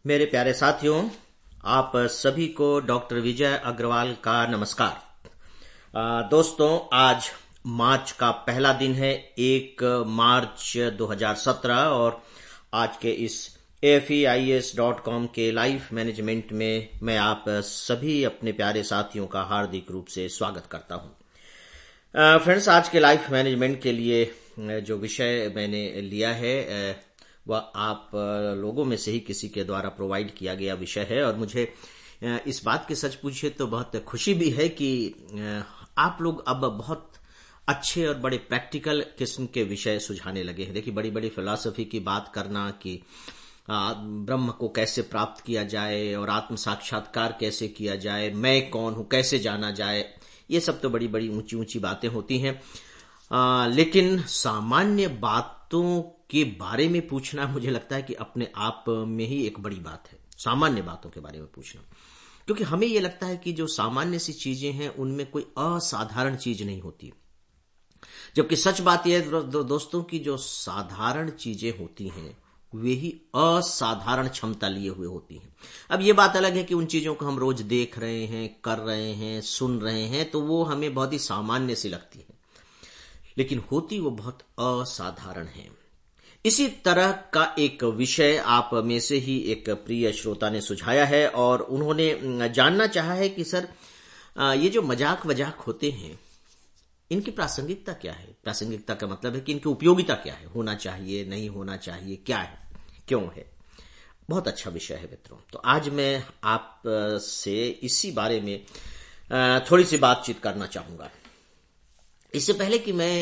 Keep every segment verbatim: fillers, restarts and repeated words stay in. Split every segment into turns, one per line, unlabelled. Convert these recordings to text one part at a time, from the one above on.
मेरे प्यारे साथियों, आप सभी को डॉक्टर विजय अग्रवाल का नमस्कार। आ, दोस्तों, आज मार्च का पहला दिन है, एक मार्च दो हज़ार सत्रह, और आज के इस A F E I S dot com के लाइफ मैनेजमेंट में मैं आप सभी अपने प्यारे साथियों का हार्दिक रूप से स्वागत करता हूं। फ्रेंड्स, आज के लाइफ मैनेजमेंट के लिए जो विषय मैंने लिया है वह आप लोगों में से ही किसी के द्वारा प्रोवाइड किया गया विषय है, और मुझे इस बात की सच पूछे तो बहुत खुशी भी है कि आप लोग अब बहुत अच्छे और बड़े प्रैक्टिकल किस्म के विषय सुझाने लगे हैं। देखिए, बड़ी बड़ी फिलॉसफी की बात करना कि ब्रह्म को कैसे प्राप्त किया जाए और आत्म साक्षात्कार कैसे किया जाए, मैं कौन हूं कैसे जाना जाए, ये सब तो बड़ी बड़ी ऊंची ऊंची बातें होती हैं। आ, लेकिन सामान्य बातों के बारे में पूछना मुझे लगता है कि अपने आप में ही एक बड़ी बात है, सामान्य बातों के बारे में पूछना। क्योंकि हमें यह लगता है कि जो सामान्य सी चीजें हैं उनमें कोई असाधारण चीज नहीं होती, जबकि सच बात यह है दो, दोस्तों की जो साधारण चीजें होती हैं वे ही असाधारण क्षमता लिए हुए होती हैं। अब ये बात अलग है कि उन चीजों को हम रोज देख रहे हैं, कर रहे हैं, सुन रहे हैं, तो वो हमें बहुत ही सामान्य सी लगती है, लेकिन होती वो बहुत असाधारण है। इसी तरह का एक विषय आप में से ही एक प्रिय श्रोता ने सुझाया है, और उन्होंने जानना चाहा है कि सर, ये जो मजाक वजाक होते हैं इनकी प्रासंगिकता क्या है। प्रासंगिकता का मतलब है कि इनकी उपयोगिता क्या है, होना चाहिए, नहीं होना चाहिए, क्या है, क्यों है। बहुत अच्छा विषय है मित्रों। तो आज मैं आप से इसी बारे में थोड़ी सी बातचीत करना चाहूंगा। इससे पहले कि मैं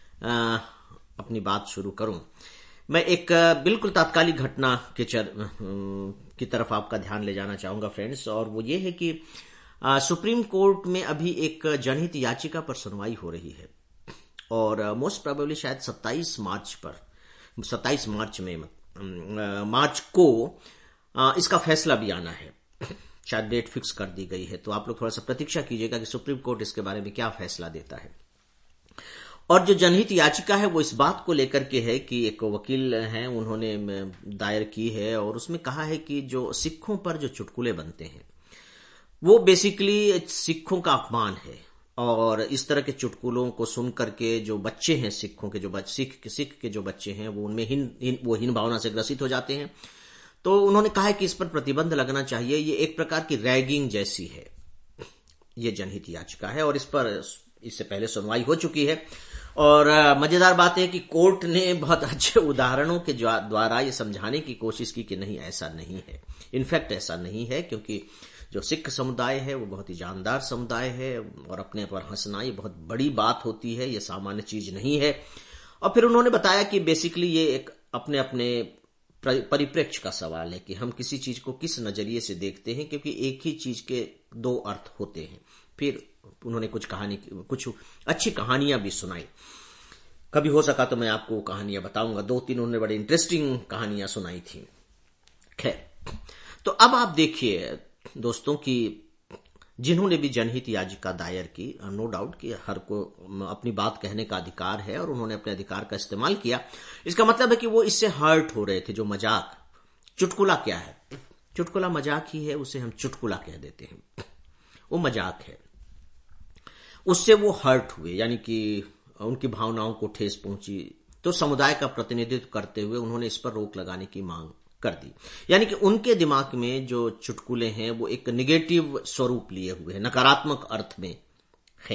अपनी बात शुरू करूं, मैं एक बिल्कुल तात्कालिक घटना के चर की तरफ आपका ध्यान ले जाना चाहूंगा फ्रेंड्स, और वो ये है कि आ, सुप्रीम कोर्ट में अभी एक जनहित याचिका पर सुनवाई हो रही है, और मोस्ट प्रोबेबली शायद सत्ताईस मार्च पर सत्ताईस मार्च में आ, मार्च को आ, इसका फैसला भी आना है। शायद डेट फिक्स कर दी गई है, तो आप लोग थोड़ा सा प्रतीक्षा कीजिएगा कि सुप्रीम कोर्ट इसके बारे में क्या फैसला देता है। और जो जनहित याचिका है वो इस बात को लेकर के है कि एक वकील हैं, उन्होंने दायर की है, और उसमें कहा है कि जो सिखों पर जो चुटकुले बनते हैं वो बेसिकली सिखों का अपमान है, और इस तरह के चुटकुलों को सुन करके जो बच्चे हैं, सिखों के जो बच्चे सिख सिख के जो बच्चे हैं वो उनमें हिन, हिन वो हीन भावना से ग्रसित हो जाते हैं। तो उन्होंने कहा है कि इस पर प्रतिबंध लगना चाहिए। ये एक प्रकार की रैगिंग जैसी है, ये जनहित याचिका है, और इस पर इससे पहले सुनवाई हो चुकी है। और मजेदार बात है कि कोर्ट ने बहुत अच्छे उदाहरणों के द्वारा ये समझाने की कोशिश की कि नहीं, ऐसा नहीं है। इनफैक्ट ऐसा नहीं है, क्योंकि जो सिख समुदाय है वो बहुत ही जानदार समुदाय है, और अपने पर हंसना ये बहुत बड़ी बात होती है, ये सामान्य चीज नहीं है। और फिर उन्होंने बताया कि बेसिकली ये एक अपने अपने परिप्रेक्ष्य का सवाल है कि हम किसी चीज को किस नजरिए से देखते हैं, क्योंकि एक ही चीज के दो अर्थ होते हैं। फिर उन्होंने कुछ कहानी कुछ अच्छी कहानियां भी सुनाई। कभी हो सका तो मैं आपको कहानियां बताऊंगा। दो तीन उन्होंने बड़ी इंटरेस्टिंग कहानियां सुनाई थी। खैर, तो अब आप देखिए दोस्तों कि जिन्होंने भी जनहित याचिका दायर की, नो डाउट कि हर को अपनी बात कहने का अधिकार है, और उन्होंने अपने अधिकार का इस्तेमाल किया। इसका मतलब है कि वो इससे हर्ट हो रहे थे। जो मजाक, चुटकुला क्या है? चुटकुला मजाक ही है, उसे हम चुटकुला कह देते हैं, वो मजाक है। उससे वो हर्ट हुए, यानी कि उनकी भावनाओं को ठेस पहुंची। तो समुदाय का प्रतिनिधित्व करते हुए उन्होंने इस पर रोक लगाने की मांग कर दी। यानी कि उनके दिमाग में जो चुटकुले हैं वो एक निगेटिव स्वरूप लिए हुए हैं, नकारात्मक अर्थ में है।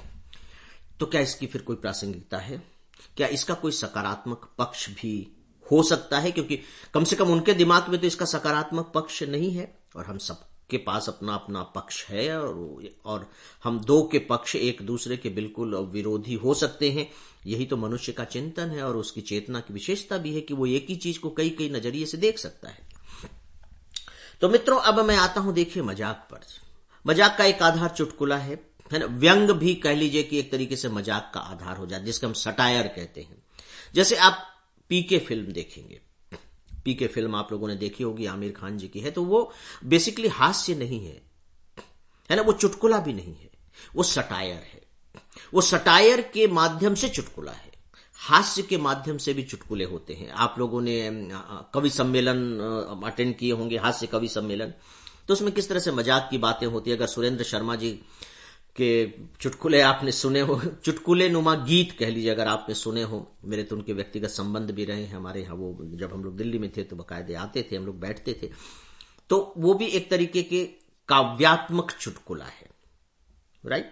तो क्या इसकी फिर कोई प्रासंगिकता है? क्या इसका कोई सकारात्मक पक्ष भी हो सकता है? क्योंकि कम से कम उनके दिमाग में तो इसका सकारात्मक पक्ष नहीं है, और हम सब के पास अपना अपना पक्ष है, और, और हम दो के पक्ष एक दूसरे के बिल्कुल विरोधी हो सकते हैं। यही तो मनुष्य का चिंतन है, और उसकी चेतना की विशेषता भी है कि वो एक ही चीज को कई कई नजरिए से देख सकता है। तो मित्रों, अब मैं आता हूं देखिए मजाक पर। मजाक का एक आधार चुटकुला है, है ना। व्यंग भी कह लीजिए कि एक तरीके से मजाक का आधार हो जाता है, जिसको हम सटायर कहते हैं। जैसे आप पीके फिल्म देखेंगे, पीके फिल्म आप लोगों ने देखी होगी, आमिर खान जी की है, तो वो बेसिकली हास्य नहीं है, है ना, वो चुटकुला भी नहीं है, वो सटायर है। वो सटायर के माध्यम से चुटकुला है, हास्य के माध्यम से भी चुटकुले होते हैं। आप लोगों ने कवि सम्मेलन अटेंड किए होंगे, हास्य कवि सम्मेलन, तो उसमें किस तरह से मजाक की बातें होती है। अगर सुरेंद्र शर्मा जी के चुटकुले आपने सुने हो, चुटकुले नुमा गीत कह लीजिए अगर आपने सुने हो, मेरे तो उनके व्यक्तिगत संबंध भी रहे हैं हमारे यहाँ। वो जब हम लोग दिल्ली में थे तो बाकायदे आते थे, हम लोग बैठते थे, तो वो भी एक तरीके के काव्यात्मक चुटकुला है, राइट।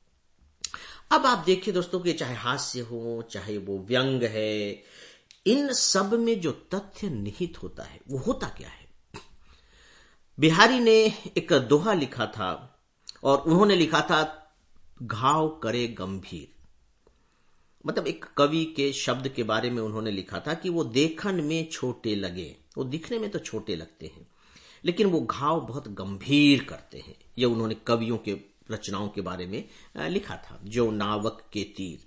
अब आप देखिए दोस्तों कि चाहे हास्य हो, चाहे वो व्यंग है, इन सब में जो तथ्य निहित होता है वो होता क्या है। बिहारी ने एक दोहा लिखा था और उन्होंने लिखा था घाव करे गंभीर। मतलब एक कवि के शब्द के बारे में उन्होंने लिखा था कि वो देखन में छोटे लगे, वो दिखने में तो छोटे लगते हैं लेकिन वो घाव बहुत गंभीर करते हैं। ये उन्होंने कवियों के रचनाओं के बारे में लिखा था, जो नावक के तीर।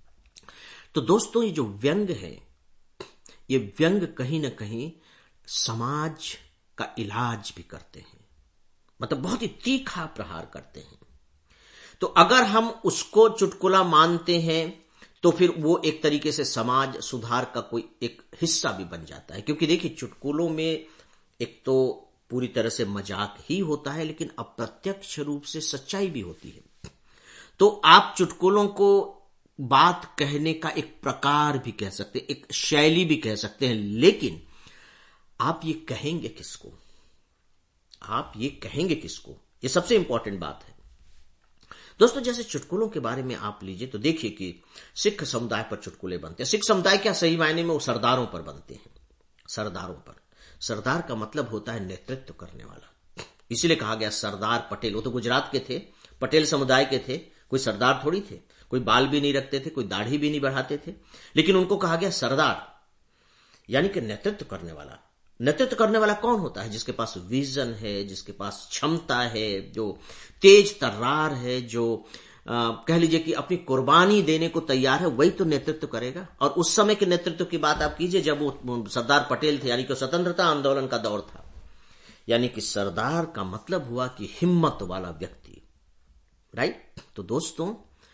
तो दोस्तों ये जो व्यंग है, ये व्यंग कहीं ना कहीं समाज का इलाज भी करते हैं, मतलब बहुत ही तीखा प्रहार करते हैं। तो अगर हम उसको चुटकुला मानते हैं तो फिर वो एक तरीके से समाज सुधार का कोई एक हिस्सा भी बन जाता है। क्योंकि देखिए चुटकुलों में एक तो पूरी तरह से मजाक ही होता है लेकिन अप्रत्यक्ष रूप से सच्चाई भी होती है। तो आप चुटकुलों को बात कहने का एक प्रकार भी कह सकते हैं, एक शैली भी कह सकते हैं, लेकिन आप ये कहेंगे किसको, आप ये कहेंगे किसको, ये सबसे इंपॉर्टेंट बात है दोस्तों। जैसे चुटकुलों के बारे में आप लीजिए तो देखिए कि सिख समुदाय पर चुटकुले बनते हैं। सिख समुदाय क्या, सही मायने में वो सरदारों पर बनते हैं, सरदारों पर। सरदार का मतलब होता है नेतृत्व करने वाला, इसीलिए कहा गया सरदार पटेल। वो तो गुजरात के थे, पटेल समुदाय के थे, कोई सरदार थोड़ी थे, कोई बाल भी नहीं रखते थे, कोई दाढ़ी भी नहीं बढ़ाते थे, लेकिन उनको कहा गया सरदार, यानी कि नेतृत्व करने वाला। नेतृत्व करने वाला कौन होता है? जिसके पास विजन है, जिसके पास क्षमता है, जो तेज तर्रार है, जो आ, कह लीजिए कि अपनी कुर्बानी देने को तैयार है, वही तो नेतृत्व करेगा। और उस समय के नेतृत्व की बात आप कीजिए जब वो सरदार पटेल थे, यानी कि स्वतंत्रता आंदोलन का दौर था। यानी कि सरदार का मतलब हुआ कि हिम्मत वाला व्यक्ति, राइट। तो दोस्तों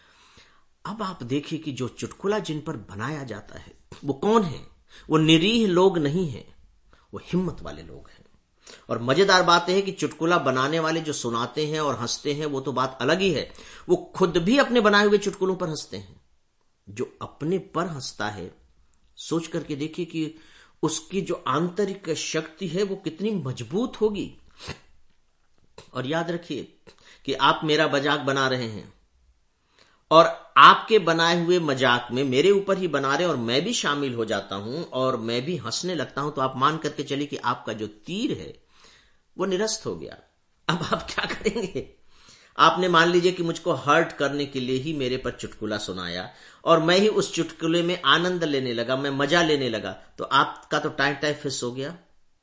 अब आप देखिए कि जो चुटकुला जिन पर बनाया जाता है वो कौन है? वो निरीह लोग नहीं है, वो हिम्मत वाले लोग हैं। और मजेदार बात है कि चुटकुला बनाने वाले जो सुनाते हैं और हंसते हैं वो तो बात अलग ही है, वो खुद भी अपने बनाए हुए चुटकुलों पर हंसते हैं। जो अपने पर हंसता है, सोच करके देखिए कि उसकी जो आंतरिक शक्ति है वो कितनी मजबूत होगी। और याद रखिए कि आप मेरा मजाक बना रहे हैं और आपके बनाए हुए मजाक में मेरे ऊपर ही बना रहे और मैं भी शामिल हो जाता हूं और मैं भी हंसने लगता हूं, तो आप मान करके चलिए कि आपका जो तीर है वो निरस्त हो गया। अब आप क्या करेंगे? आपने मान लीजिए कि मुझको हर्ट करने के लिए ही मेरे पर चुटकुला सुनाया और मैं ही उस चुटकुले में आनंद लेने लगा, मैं मजा लेने लगा, तो आपका तो टाइम टाइम फिस हो गया।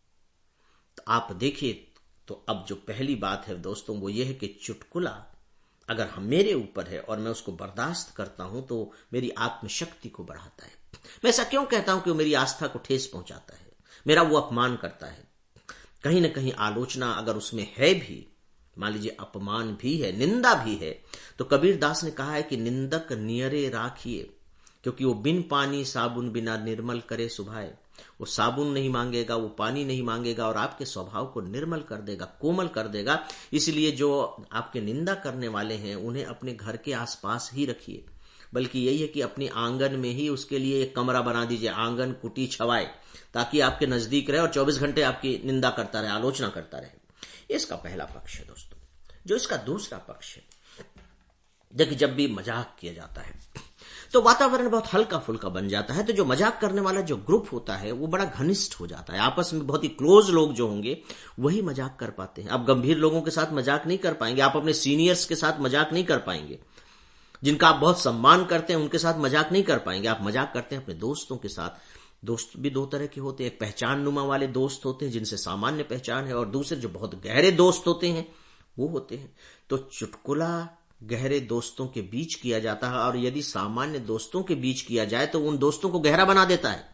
तो आप देखिए, तो अब जो पहली बात है दोस्तों वो ये है कि चुटकुला अगर हम मेरे ऊपर है और मैं उसको बर्दाश्त करता हूं तो मेरी आत्मशक्ति को बढ़ाता है। मैं ऐसा क्यों कहता हूं कि वो मेरी आस्था को ठेस पहुंचाता है, मेरा वो अपमान करता है। कहीं ना कहीं आलोचना अगर उसमें है भी, मान लीजिए अपमान भी है, निंदा भी है, तो कबीर दास ने कहा है कि निंदक नियरे राखिए, क्योंकि वो बिन पानी साबुन बिना निर्मल करे सुभाए। वो साबुन नहीं मांगेगा, वो पानी नहीं मांगेगा और आपके स्वभाव को निर्मल कर देगा, कोमल कर देगा। इसलिए जो आपके निंदा करने वाले हैं उन्हें अपने घर के आसपास ही रखिए, बल्कि यही है कि अपने आंगन में ही उसके लिए एक कमरा बना दीजिए, आंगन कुटी छवाए, ताकि आपके नजदीक रहे और चौबीस घंटे आपकी निंदा करता रहे, आलोचना करता रहे। इसका पहला पक्ष है दोस्तों। जो इसका दूसरा पक्ष है, देखिए जब भी मजाक किया जाता है तो वातावरण बहुत हल्का फुल्का बन जाता है। तो जो मजाक करने वाला जो ग्रुप होता है वो बड़ा घनिष्ठ हो जाता है, आपस में बहुत ही क्लोज लोग जो होंगे वही मजाक कर पाते हैं। आप गंभीर लोगों के साथ मजाक नहीं कर पाएंगे, आप अपने सीनियर्स के साथ मजाक नहीं कर पाएंगे, जिनका आप बहुत सम्मान करते हैं उनके साथ मजाक नहीं कर पाएंगे। आप मजाक करते हैं अपने दोस्तों के साथ। दोस्त भी दो तरह के होते हैं, एक पहचान नुमा वाले दोस्त होते हैं जिनसे सामान्य पहचान है, और दूसरे जो बहुत गहरे दोस्त होते हैं वो होते हैं। तो चुटकुला गहरे दोस्तों के बीच किया जाता है, और यदि सामान्य दोस्तों के बीच किया जाए तो उन दोस्तों को गहरा बना देता है।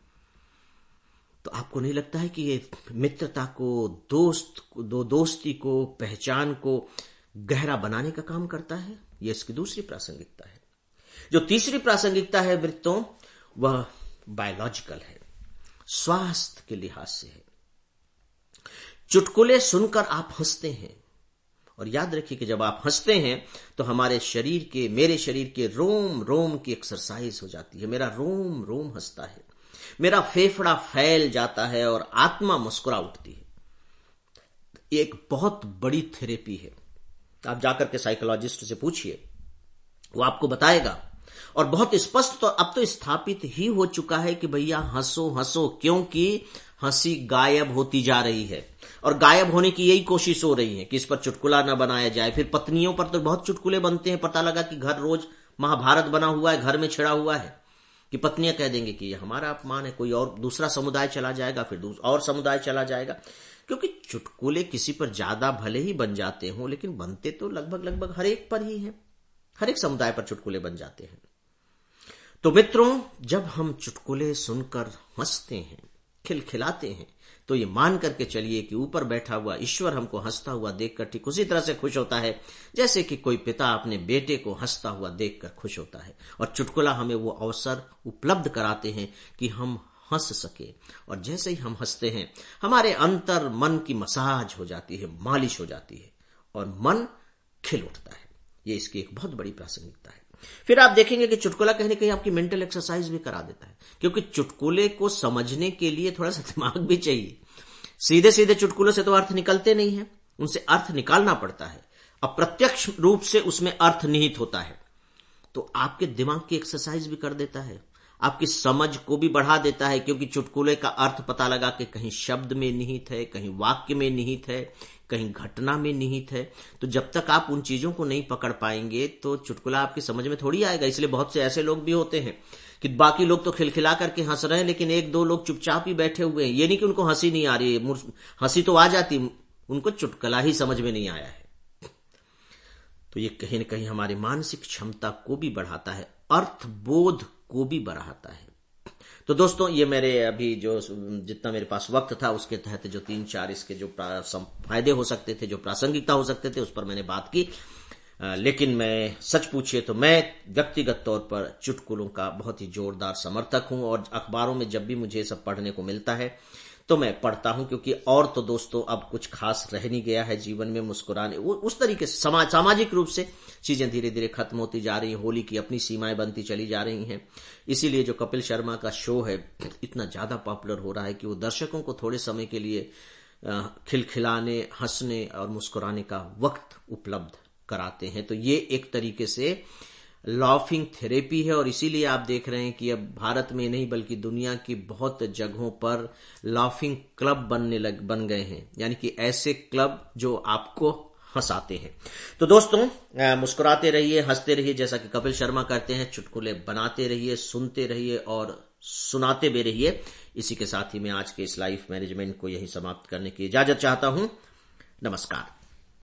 तो आपको नहीं लगता है कि ये मित्रता को, दोस्त दो दोस्ती को, पहचान को गहरा बनाने का काम करता है? ये इसकी दूसरी प्रासंगिकता है। जो तीसरी प्रासंगिकता है वृत्तों, वह बायोलॉजिकल है, स्वास्थ्य के लिहाज से है। चुटकुले सुनकर आप हंसते हैं, और याद रखिए कि जब आप हंसते हैं तो हमारे शरीर के, मेरे शरीर के रोम रोम की एक्सरसाइज हो जाती है। मेरा रोम रोम हंसता है, मेरा फेफड़ा फैल जाता है और आत्मा मुस्कुरा उठती है। एक बहुत बड़ी थेरेपी है। आप जाकर के साइकोलॉजिस्ट से पूछिए, वो आपको बताएगा। और बहुत स्पष्ट तो अब तो स्थापित ही हो चुका है कि भैया हंसो हंसो, क्योंकि हंसी गायब होती जा रही है, और गायब होने की यही कोशिश हो रही है कि इस पर चुटकुला न बनाया जाए। फिर पत्नियों पर तो बहुत चुटकुले बनते हैं। पता लगा कि घर रोज महाभारत बना हुआ है, घर में छिड़ा हुआ है, कि पत्नियां कह देंगे कि ये हमारा अपमान है। कोई और दूसरा समुदाय चला जाएगा, फिर और समुदाय चला जाएगा, क्योंकि चुटकुले किसी पर ज्यादा भले ही बन जाते हों, लेकिन बनते तो लगभग लगभग हर एक पर ही हैं। हर एक समुदाय पर चुटकुले बन जाते हैं। तो मित्रों, जब हम चुटकुले सुनकर हंसते हैं, खिलखिलाते हैं, तो ये मान करके चलिए कि ऊपर बैठा हुआ ईश्वर हमको हंसता हुआ देखकर ठीक उसी तरह से खुश होता है जैसे कि कोई पिता अपने बेटे को हंसता हुआ देखकर खुश होता है। और चुटकुला हमें वो अवसर उपलब्ध कराते हैं कि हम हंस सके। और जैसे ही हम हंसते हैं, हमारे अंतर मन की मसाज हो जाती है, मालिश हो जाती है, और मन खिल उठता है। ये इसकी एक बहुत बड़ी प्रासंगिकता है। फिर आप देखेंगे कि चुटकुला कहीं ना कहीं आपकी मेंटल एक्सरसाइज भी करा देता है, क्योंकि चुटकुले को समझने के लिए थोड़ा सा दिमाग भी चाहिए। सीधे सीधे चुटकुलों से तो अर्थ निकलते नहीं है, उनसे अर्थ निकालना पड़ता है। अप्रत्यक्ष रूप से उसमें अर्थ निहित होता है, तो आपके दिमाग की एक्सरसाइज भी कर देता है, आपकी समझ को भी बढ़ा देता है, क्योंकि चुटकुले का अर्थ पता लगा कि कहीं शब्द में निहित है, कहीं वाक्य में निहित है, कहीं घटना में निहित है। तो जब तक आप उन चीजों को नहीं पकड़ पाएंगे तो चुटकुला आपकी समझ में थोड़ी आएगा। इसलिए बहुत से ऐसे लोग भी होते हैं कि बाकी लोग तो खिलखिला करके हंस रहे हैं, लेकिन एक दो लोग चुपचाप ही बैठे हुए हैं। ये नहीं कि उनको हंसी नहीं आ रही है, हंसी तो आ जाती, उनको चुटकुला ही समझ में नहीं आया है। तो ये कहीं न कहीं हमारी मानसिक क्षमता को भी बढ़ाता है, अर्थबोध को भी बढ़ाता है। तो दोस्तों, ये मेरे अभी जो जितना मेरे पास वक्त था उसके तहत जो तीन चार इसके जो फायदे हो सकते थे, जो प्रासंगिकता हो सकते थे, उस पर मैंने बात की। आ, लेकिन मैं सच पूछिए तो मैं व्यक्तिगत तौर पर चुटकुलों का बहुत ही जोरदार समर्थक हूं, और अखबारों में जब भी मुझे सब पढ़ने को मिलता है तो मैं पढ़ता हूं, क्योंकि और तो दोस्तों अब कुछ खास रह नहीं गया है जीवन में। मुस्कुराने उस तरीके से समाज सामाजिक रूप से चीजें धीरे धीरे खत्म होती जा रही हैं, होली की अपनी सीमाएं बनती चली जा रही हैं। इसीलिए जो कपिल शर्मा का शो है इतना ज्यादा पॉपुलर हो रहा है कि वो दर्शकों को थोड़े समय के लिए खिलखिलाने, हंसने और मुस्कुराने का वक्त उपलब्ध कराते हैं। तो ये एक तरीके से लाफिंग थेरेपी है, और इसीलिए आप देख रहे हैं कि अब भारत में नहीं बल्कि दुनिया की बहुत जगहों पर लाफिंग क्लब बनने लग बन गए हैं, यानी कि ऐसे क्लब जो आपको हंसाते हैं। तो दोस्तों, मुस्कुराते रहिए, हंसते रहिए, जैसा कि कपिल शर्मा करते हैं। चुटकुले बनाते रहिए, सुनते रहिए और सुनाते भी रहिए। इसी के साथ ही मैं आज के इस लाइफ मैनेजमेंट को यही समाप्त करने की इजाजत चाहता हूं। नमस्कार।